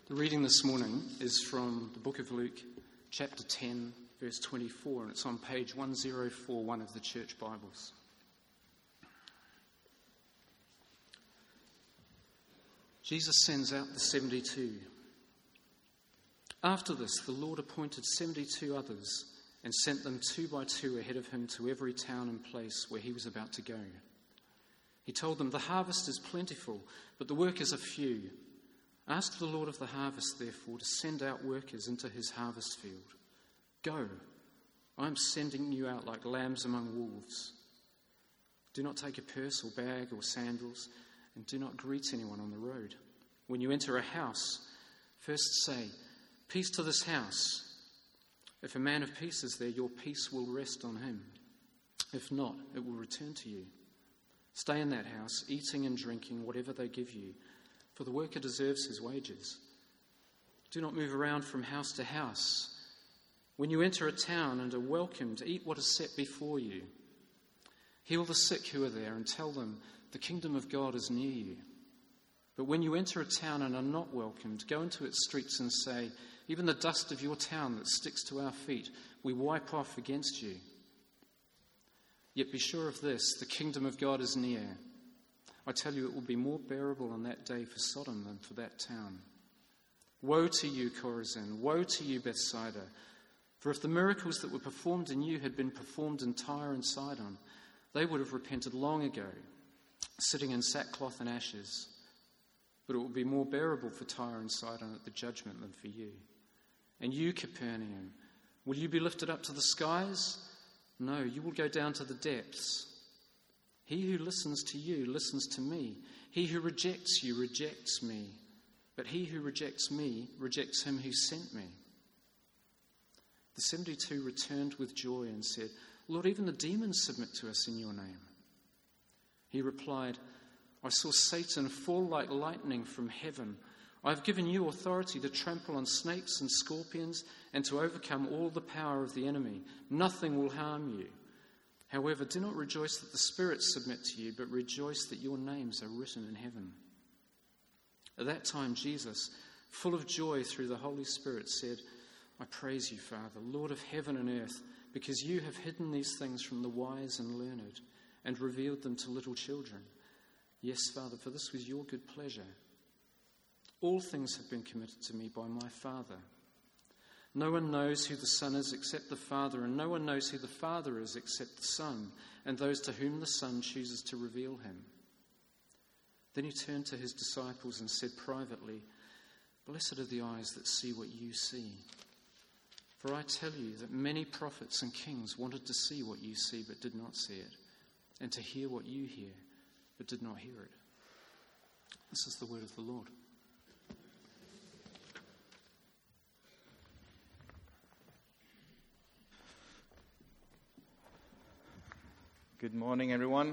The reading this morning is from the book of Luke, chapter 10, verse 24, and it's on page 1041 of the Church Bibles. Jesus sends out the 72. After this, the Lord appointed 72 others and sent them 2 by 2 ahead of him to every town and place where he was about to go. He told them, "The harvest is plentiful, but the workers are few. Ask the Lord of the harvest, therefore, to send out workers into his harvest field. Go, I am sending you out like lambs among wolves. Do not take a purse or bag or sandals, and do not greet anyone on the road. When you enter a house, first say, 'Peace to this house.' If a man of peace is there, your peace will rest on him. If not, it will return to you. Stay in that house, eating and drinking whatever they give you, for the worker deserves his wages. Do not move around from house to house. When you enter a town and are welcomed, eat what is set before you. Heal the sick who are there and tell them, 'The kingdom of God is near you.' But when you enter a town and are not welcomed, go into its streets and say, 'Even the dust of your town that sticks to our feet, we wipe off against you.' Yet be sure of this, the kingdom of God is near. I tell you, it will be more bearable on that day for Sodom than for that town. Woe to you, Chorazin! Woe to you, Bethsaida! For if the miracles that were performed in you had been performed in Tyre and Sidon, they would have repented long ago, sitting in sackcloth and ashes. But it will be more bearable for Tyre and Sidon at the judgment than for you. And you, Capernaum, will you be lifted up to the skies? No, you will go down to the depths. He who listens to you listens to me. He who rejects you rejects me. But he who rejects me rejects him who sent me." The 72 returned with joy and said, "Lord, even the demons submit to us in your name." He replied, "I saw Satan fall like lightning from heaven. I have given you authority to trample on snakes and scorpions and to overcome all the power of the enemy. Nothing will harm you. However, do not rejoice that the spirits submit to you, but rejoice that your names are written in heaven." At that time, Jesus, full of joy through the Holy Spirit, said, "I praise you, Father, Lord of heaven and earth, because you have hidden these things from the wise and learned and revealed them to little children. Yes, Father, for this was your good pleasure. All things have been committed to me by my Father. No one knows who the Son is except the Father, and no one knows who the Father is except the Son, and those to whom the Son chooses to reveal him." Then he turned to his disciples and said privately, "Blessed are the eyes that see what you see. For I tell you that many prophets and kings wanted to see what you see but did not see it, and to hear what you hear but did not hear it." This is the word of the Lord. Good morning, everyone.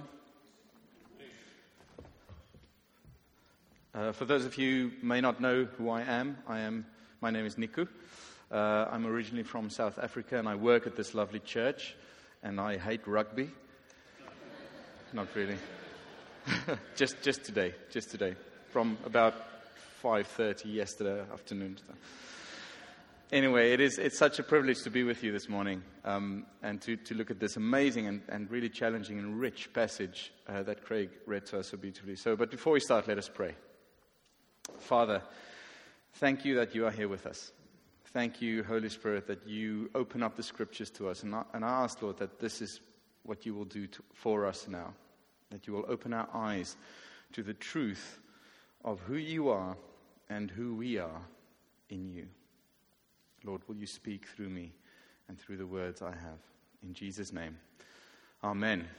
For those of you who may not know who I am, my name is Niku. I'm originally from South Africa, and I work at this lovely church, and I hate rugby. Not really. just today, from about 5:30 yesterday afternoon. Anyway, it's such a privilege to be with you this morning and to look at this amazing and really challenging and rich passage that Craig read to us so beautifully. But before we start, let us pray. Father, thank you that you are here with us. Thank you, Holy Spirit, that you open up the scriptures to us. And I ask, Lord, that this is what you will do for us now, that you will open our eyes to the truth of who you are and who we are in you. Lord, will you speak through me and through the words I have? In Jesus' name, amen.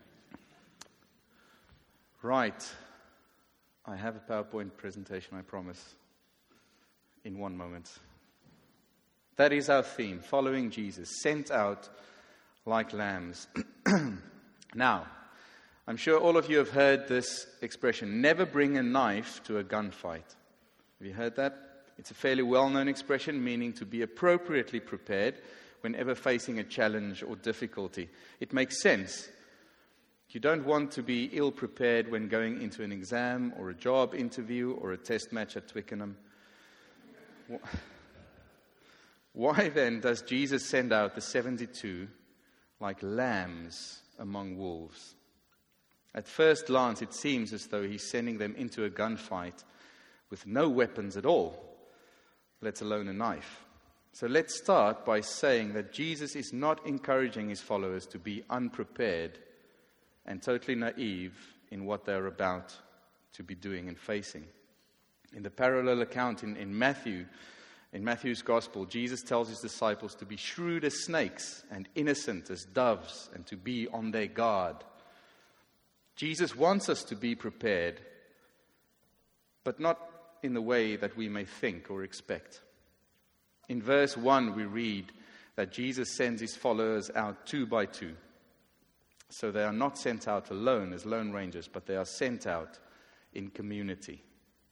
Right. I have a PowerPoint presentation, I promise, in one moment. That is our theme, following Jesus, sent out like lambs. Now, I'm sure all of you have heard this expression, never bring a knife to a gunfight. Have you heard that? It's a fairly well-known expression, meaning to be appropriately prepared whenever facing a challenge or difficulty. It makes sense. You don't want to be ill-prepared when going into an exam or a job interview or a test match at Twickenham. Why then does Jesus send out the 72 like lambs among wolves? At first glance, it seems as though he's sending them into a gunfight with no weapons at all, let alone a knife. So let's start by saying that Jesus is not encouraging his followers to be unprepared and totally naive in what they're about to be doing and facing. In the parallel account in Matthew's Gospel, Jesus tells his disciples to be shrewd as snakes and innocent as doves and to be on their guard. Jesus wants us to be prepared, but not in the way that we may think or expect. In verse 1, we read that Jesus sends his followers out 2 by 2. So they are not sent out alone as lone rangers, but they are sent out in community.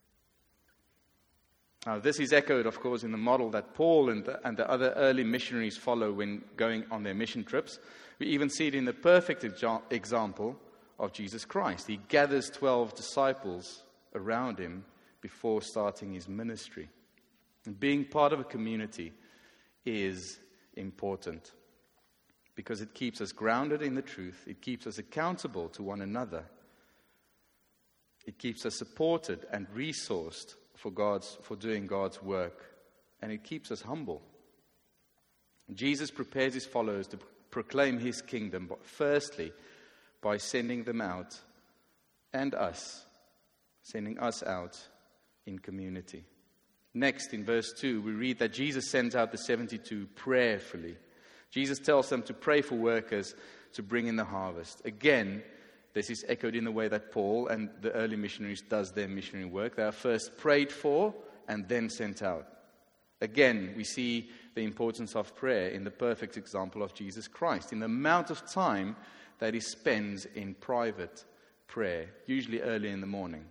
Now, this is echoed, of course, in the model that Paul and the other early missionaries follow when going on their mission trips. We even see it in the perfect example of Jesus Christ. He gathers 12 disciples around him before starting his ministry. And being part of a community is important because it keeps us grounded in the truth. It keeps us accountable to one another. It keeps us supported and resourced for doing God's work, and it keeps us humble. Jesus prepares his followers to proclaim his kingdom, but firstly, by sending them out, and us, sending us out in community. Next, in verse 2, we read that Jesus sends out the 72 prayerfully. Jesus tells them to pray for workers to bring in the harvest. Again, this is echoed in the way that Paul and the early missionaries does their missionary work. They are first prayed for and then sent out. Again, we see the importance of prayer in the perfect example of Jesus Christ, in the amount of time that he spends in private prayer, usually early in the morning.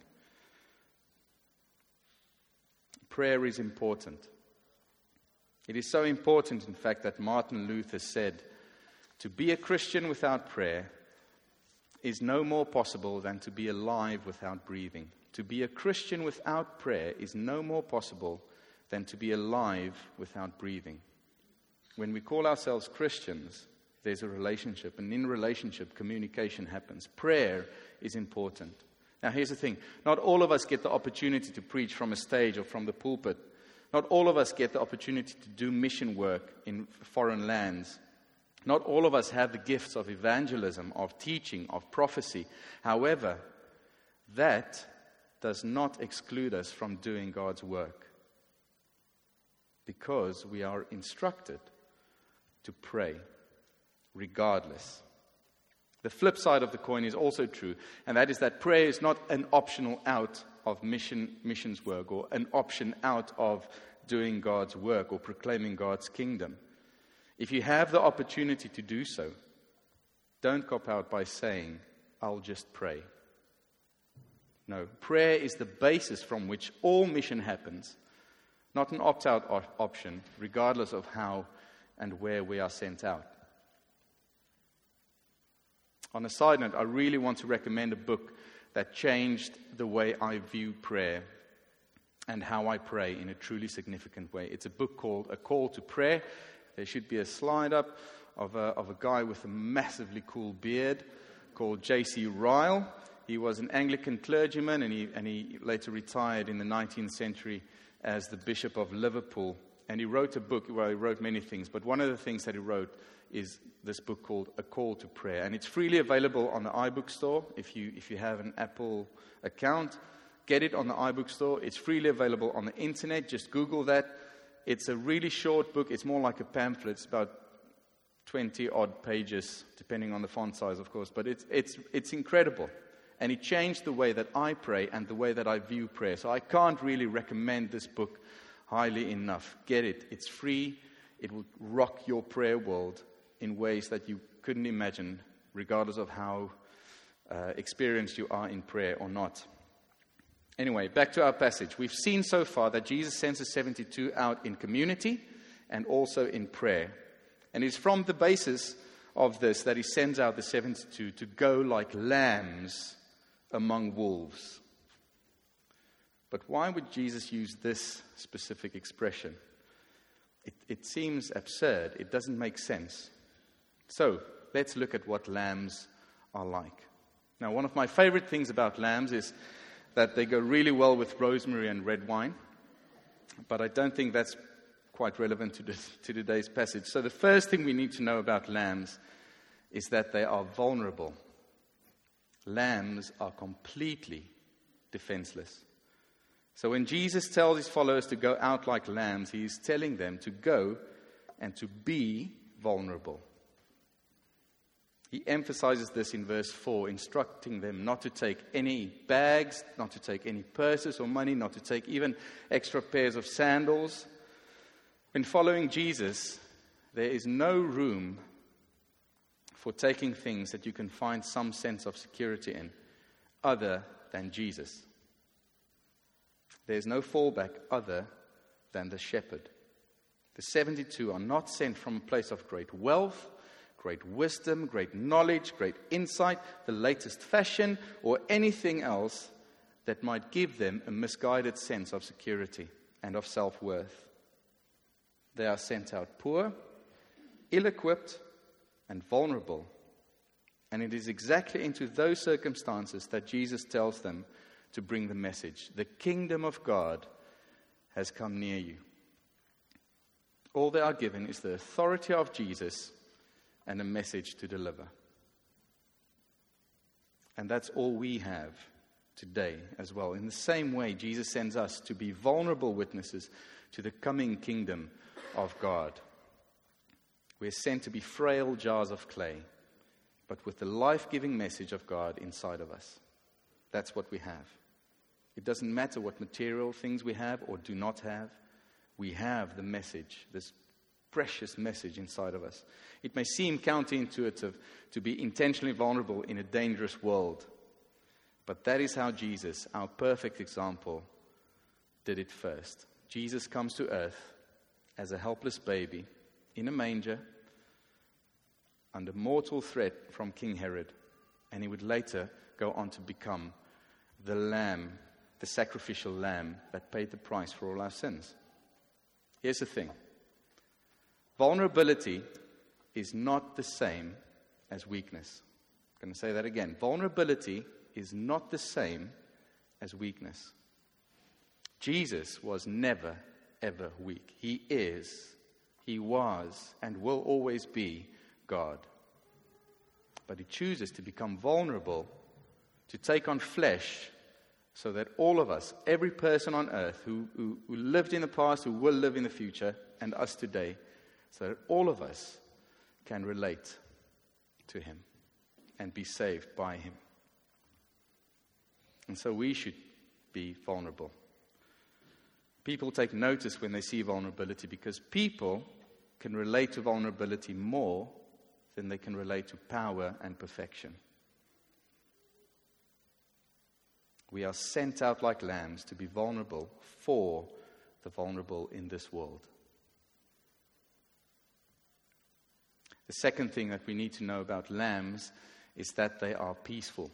Prayer is important. It is so important, in fact, that Martin Luther said, "To be a Christian without prayer is no more possible than to be alive without breathing. To be a Christian without prayer is no more possible than to be alive without breathing." When we call ourselves Christians, there's a relationship, and in relationship, communication happens. Prayer is important. Now, here's the thing. Not all of us get the opportunity to preach from a stage or from the pulpit. Not all of us get the opportunity to do mission work in foreign lands. Not all of us have the gifts of evangelism, of teaching, of prophecy. However, that does not exclude us from doing God's work, because we are instructed to pray regardless. The flip side of the coin is also true, and that is that prayer is not an optional out of missions work or an option out of doing God's work or proclaiming God's kingdom. If you have the opportunity to do so, don't cop out by saying, "I'll just pray." No, prayer is the basis from which all mission happens, not an opt-out option, regardless of how and where we are sent out. On a side note, I really want to recommend a book that changed the way I view prayer and how I pray in a truly significant way. It's a book called A Call to Prayer. There should be a slide up of a guy with a massively cool beard called J.C. Ryle. He was an Anglican clergyman, and he later retired in the 19th century as the Bishop of Liverpool. And he wrote a book. Well, he wrote many things, but one of the things that he wrote is this book called A Call to Prayer. And it's freely available on the iBook store. If you have an Apple account, get it on the iBook store. It's freely available on the internet. Just Google that. It's a really short book. It's more like a pamphlet. It's about 20-odd pages, depending on the font size, of course. But it's incredible. And it changed the way that I pray and the way that I view prayer. So I can't really recommend this book highly enough. Get it. It's free. It will rock your prayer world in ways that you couldn't imagine, regardless of how experienced you are in prayer or not. Anyway, back to our passage. We've seen so far that Jesus sends the 72 out in community and also in prayer. And it's from the basis of this that he sends out the 72 to go like lambs among wolves. But why would Jesus use this specific expression? It seems absurd. It doesn't make sense. So, let's look at what lambs are like. Now, one of my favorite things about lambs is that they go really well with rosemary and red wine. But I don't think that's quite relevant to today's passage. So the first thing we need to know about lambs is that they are vulnerable. Lambs are completely defenseless. So when Jesus tells his followers to go out like lambs, he is telling them to go and to be vulnerable. He emphasizes this in verse 4, instructing them not to take any bags, not to take any purses or money, not to take even extra pairs of sandals. When following Jesus, there is no room for taking things that you can find some sense of security in, other than Jesus. There's no fallback other than the shepherd. The 72 are not sent from a place of great wealth, great wisdom, great knowledge, great insight, the latest fashion, or anything else that might give them a misguided sense of security and of self-worth. They are sent out poor, ill-equipped, and vulnerable. And it is exactly into those circumstances that Jesus tells them to bring the message. The kingdom of God has come near you. All they are given is the authority of Jesus and a message to deliver. And that's all we have today as well. In the same way, Jesus sends us to be vulnerable witnesses to the coming kingdom of God. We're sent to be frail jars of clay, but with the life-giving message of God inside of us. That's what we have. It doesn't matter what material things we have or do not have. We have the message, this precious message inside of us. It may seem counterintuitive to be intentionally vulnerable in a dangerous world, but that is how Jesus, our perfect example, did it first. Jesus comes to earth as a helpless baby in a manger under mortal threat from King Herod, and he would later go on to become the lamb, the sacrificial lamb that paid the price for all our sins. Here's the thing. Vulnerability is not the same as weakness. I'm going to say that again. Vulnerability is not the same as weakness. Jesus was never, ever weak. He is, he was, and will always be God. But he chooses to become vulnerable, to take on flesh, so that all of us, every person on earth who lived in the past, who will live in the future, and us today, so that all of us can relate to him and be saved by him. And so we should be vulnerable. People take notice when they see vulnerability because people can relate to vulnerability more than they can relate to power and perfection. We are sent out like lambs to be vulnerable for the vulnerable in this world. The second thing that we need to know about lambs is that they are peaceful.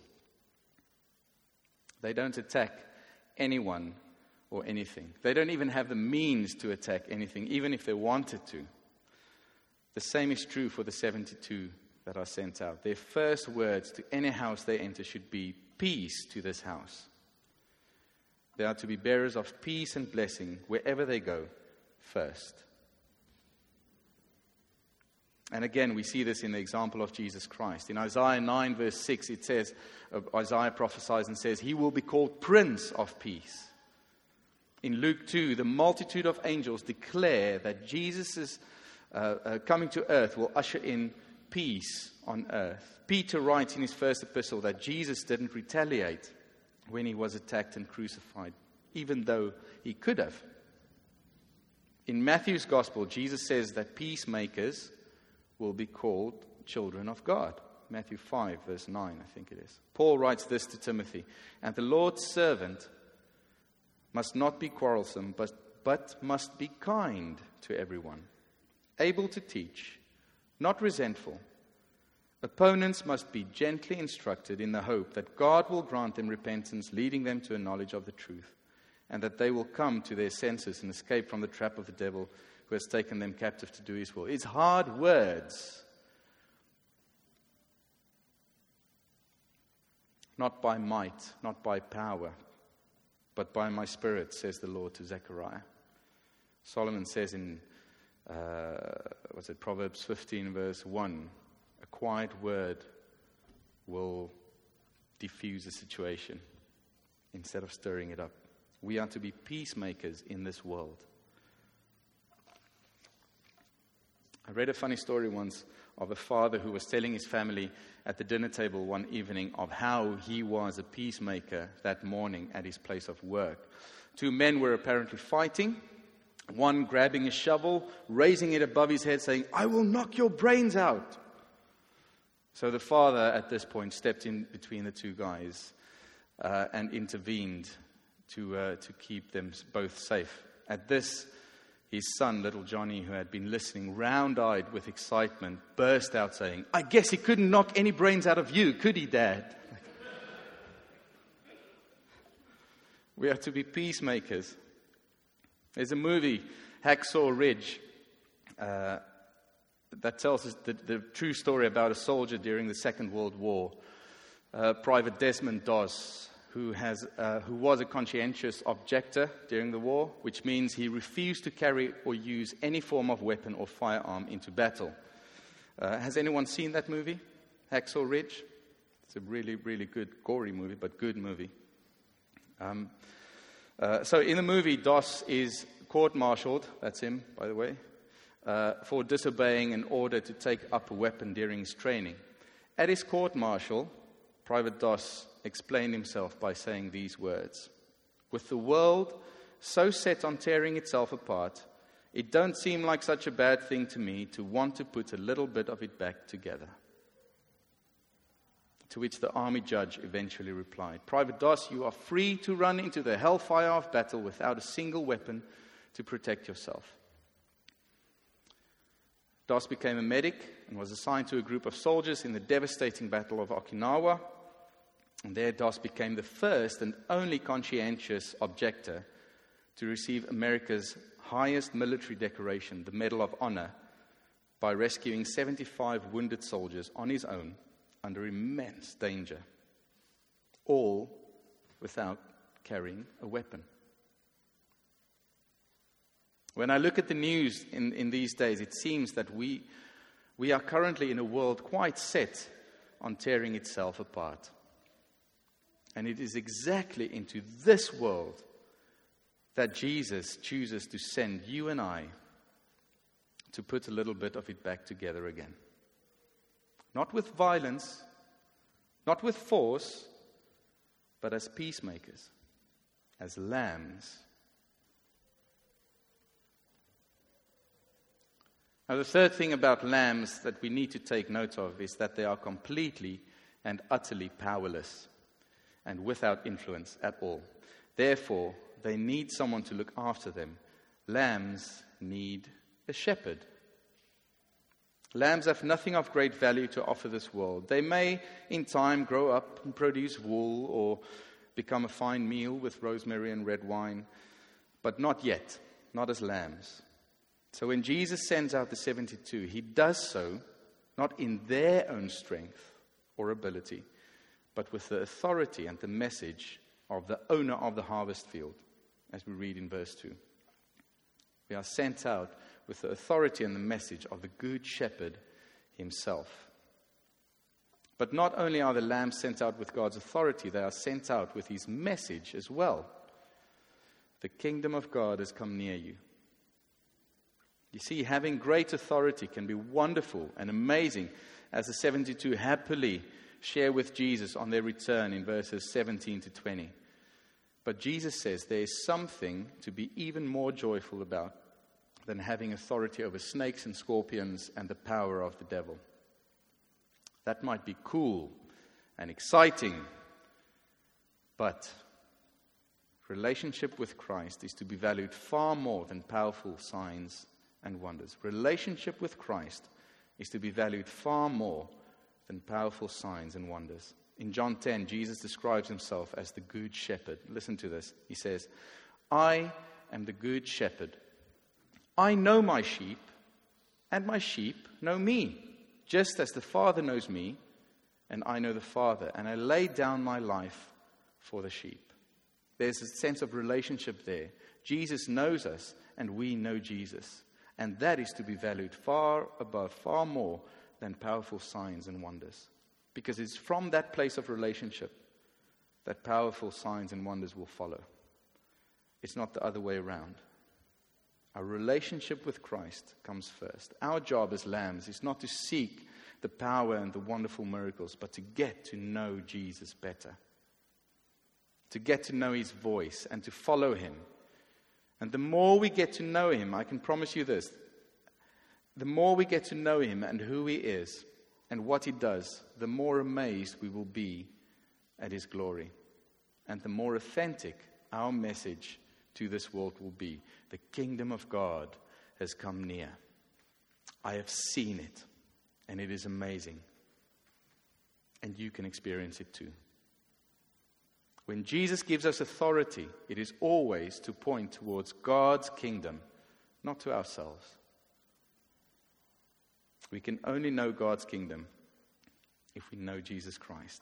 They don't attack anyone or anything. They don't even have the means to attack anything, even if they wanted to. The same is true for the 72 that are sent out. Their first words to any house they enter should be, "Peace to this house." They are to be bearers of peace and blessing wherever they go first. And again, we see this in the example of Jesus Christ. In Isaiah 9 verse 6, it says, Isaiah prophesies and says, "He will be called Prince of Peace." In Luke 2, the multitude of angels declare that Jesus' coming to earth will usher in peace on earth. Peter writes in his first epistle that Jesus didn't retaliate when he was attacked and crucified, even though he could have. In Matthew's gospel, Jesus says that peacemakers will be called children of God. Matthew 5, verse 9, I think it is. Paul writes this to Timothy, "And the Lord's servant must not be quarrelsome, but must be kind to everyone, able to teach, not resentful. Opponents must be gently instructed in the hope that God will grant them repentance, leading them to a knowledge of the truth. and that they will come to their senses and escape from the trap of the devil who has taken them captive to do his will. It's hard words. Not by might, not by power, but by my Spirit, says the Lord to Zechariah. Solomon says in Proverbs 15, verse 1, a quiet word will diffuse a situation instead of stirring it up. We are to be peacemakers in this world. I read a funny story once of a father who was telling his family at the dinner table one evening of how he was a peacemaker that morning at his place of work. Two men were apparently fighting, one grabbing a shovel, raising it above his head, saying, "I will knock your brains out." So the father at this point stepped in between the two guys and intervened to keep them both safe. At this, his son, little Johnny, who had been listening, round-eyed with excitement, burst out saying, "I guess he couldn't knock any brains out of you, could he, Dad?" We are to be peacemakers. There's a movie, Hacksaw Ridge, that tells us the true story about a soldier during the Second World War, Private Desmond Doss, who was a conscientious objector during the war, which means he refused to carry or use any form of weapon or firearm into battle. Has anyone seen that movie, Hacksaw Ridge? It's a really, really good, gory movie, but good movie. So in the movie, Doss is court-martialed, that's him, by the way, for disobeying an order to take up a weapon during his training. At his court-martial, Private Doss explained himself by saying these words: "With the world so set on tearing itself apart, it don't seem like such a bad thing to me to want to put a little bit of it back together." To which the army judge eventually replied, "Private Doss, you are free to run into the hellfire of battle without a single weapon to protect yourself." Doss became a medic and was assigned to a group of soldiers in the devastating Battle of Okinawa. And there Doss became the first and only conscientious objector to receive America's highest military decoration, the Medal of Honor, by rescuing 75 wounded soldiers on his own under immense danger, all without carrying a weapon. When I look at the news in these days, it seems that we are currently in a world quite set on tearing itself apart. And it is exactly into this world that Jesus chooses to send you and I to put a little bit of it back together again. Not with violence, not with force, but as peacemakers, as lambs. Now, the third thing about lambs that we need to take note of is that they are completely and utterly powerless and without influence at all. Therefore, they need someone to look after them. Lambs need a shepherd. Lambs have nothing of great value to offer this world. They may, in time, grow up and produce wool or become a fine meal with rosemary and red wine, but not yet, not as lambs. So when Jesus sends out the 72, he does so not in their own strength or ability, but with the authority and the message of the owner of the harvest field, as we read in verse 2. We are sent out with the authority and the message of the Good Shepherd himself. But not only are the lambs sent out with God's authority, they are sent out with his message as well. The kingdom of God has come near you. You see, having great authority can be wonderful and amazing, as the 72 happily share with Jesus on their return in verses 17 to 20. But Jesus says there is something to be even more joyful about than having authority over snakes and scorpions and the power of the devil. That might be cool and exciting, but relationship with Christ is to be valued far more than powerful signs and wonders. Relationship with Christ is to be valued far more than powerful signs and wonders. In John 10, Jesus describes himself as the Good Shepherd. Listen to this. He says, I am the good shepherd. I know my sheep, and my sheep know me, just as the Father knows me, and I know the Father, and I lay down my life for the sheep. There's a sense of relationship there. Jesus knows us, and we know Jesus. And that is to be valued far above, far more than powerful signs and wonders. Because it's from that place of relationship that powerful signs and wonders will follow. It's not the other way around. Our relationship with Christ comes first. Our job as lambs is not to seek the power and the wonderful miracles, but to get to know Jesus better. To get to know His voice and to follow Him. And the more we get to know Him, I can promise you this, the more we get to know Him and who He is and what He does, the more amazed we will be at His glory. And the more authentic our message to this world will be. The kingdom of God has come near. I have seen it, and it is amazing. And you can experience it too. When Jesus gives us authority, it is always to point towards God's kingdom, not to ourselves. We can only know God's kingdom if we know Jesus Christ.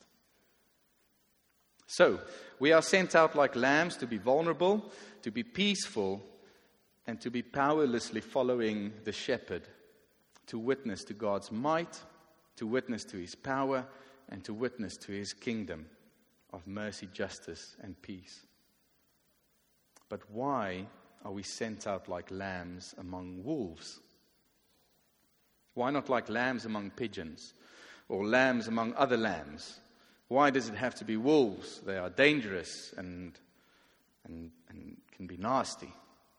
So, we are sent out like lambs to be vulnerable, to be peaceful, and to be powerlessly following the shepherd, to witness to God's might, to witness to His power, and to witness to His kingdom of mercy, justice, and peace. But why are we sent out like lambs among wolves? Why not like lambs among pigeons, or lambs among other lambs? Why does it have to be wolves? They are dangerous and can be nasty.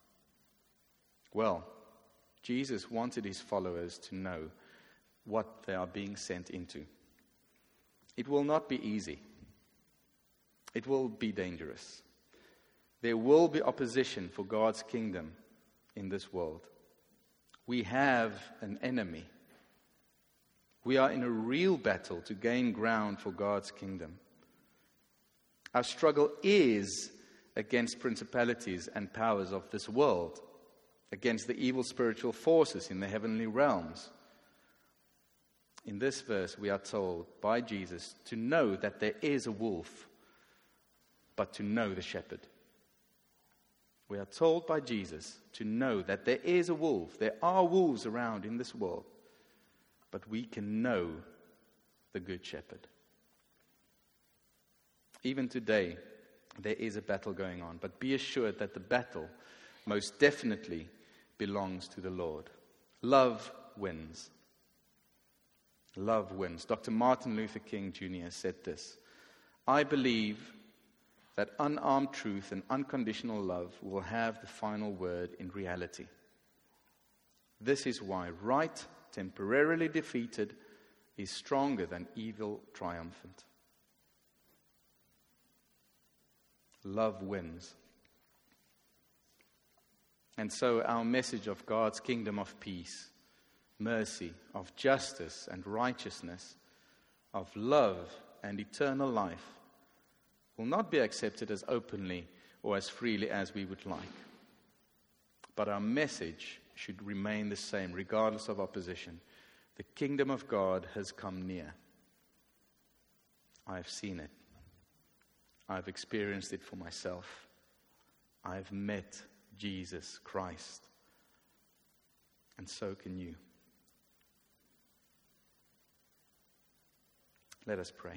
Well, Jesus wanted His followers to know what they are being sent into. It will not be easy. It will be dangerous. There will be opposition for God's kingdom in this world. We have an enemy. We are in a real battle to gain ground for God's kingdom. Our struggle is against principalities and powers of this world, against the evil spiritual forces in the heavenly realms. In this verse, we are told by Jesus to know that there is a wolf, but to know the shepherd. We are told by Jesus to know that there is a wolf. There are wolves around in this world, but we can know the good shepherd. Even today, there is a battle going on, but be assured that the battle most definitely belongs to the Lord. Love wins. Love wins. Dr. Martin Luther King Jr. said this: I believe that unarmed truth and unconditional love will have the final word in reality. This is why right, temporarily defeated, is stronger than evil triumphant. Love wins. And so our message of God's kingdom of peace, mercy, of justice and righteousness, of love and eternal life will not be accepted as openly or as freely as we would like. But our message should remain the same regardless of opposition. The kingdom of God has come near. I have seen it. I've experienced it for myself. I've met Jesus Christ. And so can you. Let us pray.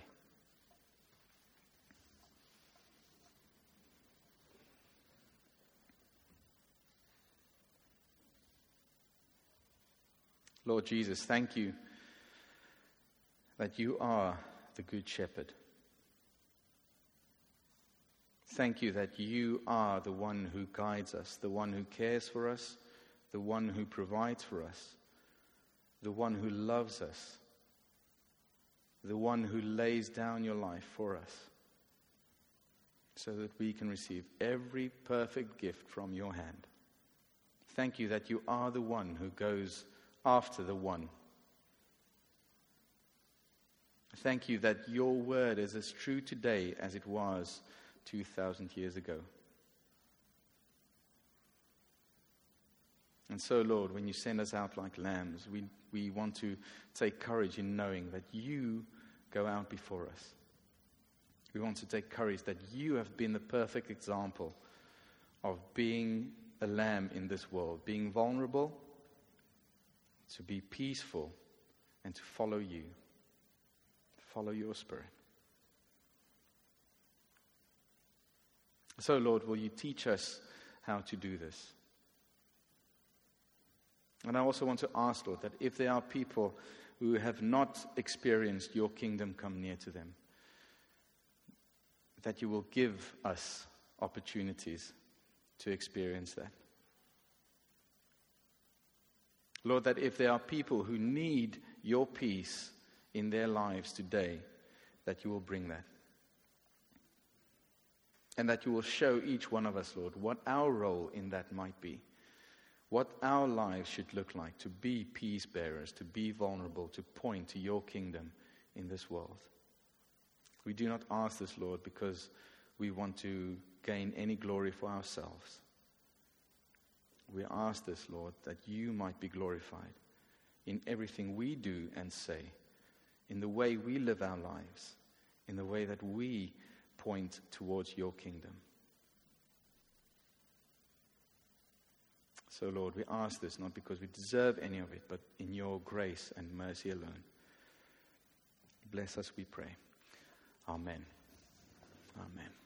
Lord Jesus, thank you that you are the Good Shepherd. Thank you that you are the one who guides us, the one who cares for us, the one who provides for us, the one who loves us, the one who lays down your life for us, so that we can receive every perfect gift from your hand. Thank you that you are the one who goes after the one. Thank you that your word is as true today as it was 2,000 years ago. And so, Lord, when you send us out like lambs, we want to take courage in knowing that you go out before us. We want to take courage that you have been the perfect example of being a lamb in this world, being vulnerable, to be peaceful, and to follow you. Follow your Spirit. So, Lord, will you teach us how to do this? And I also want to ask, Lord, that if there are people who have not experienced your kingdom come near to them, that you will give us opportunities to experience that. Lord, that if there are people who need your peace in their lives today, that you will bring that. And that you will show each one of us, Lord, what our role in that might be. What our lives should look like to be peace bearers, to be vulnerable, to point to your kingdom in this world. We do not ask this, Lord, because we want to gain any glory for ourselves. We ask this, Lord, that you might be glorified in everything we do and say, in the way we live our lives, in the way that we point towards your kingdom. So, Lord, we ask this not because we deserve any of it, but in your grace and mercy alone. Bless us, we pray. Amen. Amen.